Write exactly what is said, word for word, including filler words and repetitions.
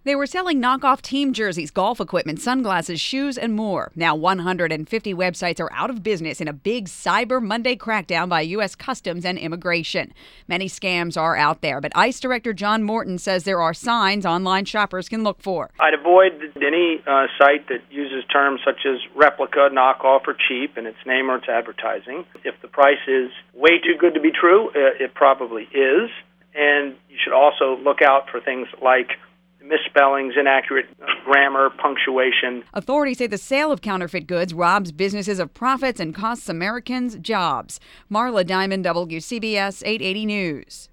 They were selling knockoff team jerseys, golf equipment, sunglasses, shoes, and more. Now one hundred fifty websites are out of business in a big Cyber Monday crackdown by U S Customs and Immigration. Many scams are out there, but ICE Director John Morton says there are signs online shoppers can look for. I'd avoid any uh, site that uses terms such as replica, knockoff, or cheap in its name or its advertising. If the price is way too good to be true, uh, it probably is. And you should also look out for things like misspellings, inaccurate grammar, punctuation. Authorities say the sale of counterfeit goods robs businesses of profits and costs Americans jobs. Marla Diamond, W C B S eight eighty News.